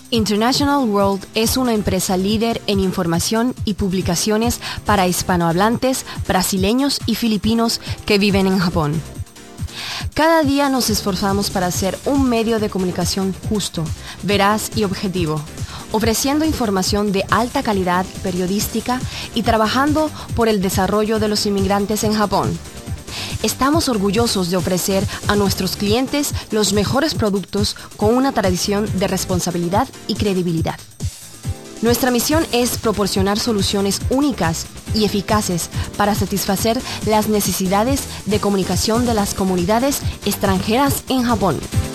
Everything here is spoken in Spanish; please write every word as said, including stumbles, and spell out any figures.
International World es una empresa líder en información y publicaciones para hispanohablantes, brasileños y filipinos que viven en Japón. Cada día nos esforzamos para ser un medio de comunicación justo, veraz y objetivo, ofreciendo información de alta calidad periodística y trabajando por el desarrollo de los inmigrantes en Japón. Estamos orgullosos de ofrecer a nuestros clientes los mejores productos con una tradición de responsabilidad y credibilidad. Nuestra misión es proporcionar soluciones únicas y eficaces para satisfacer las necesidades de comunicación de las comunidades extranjeras en Japón.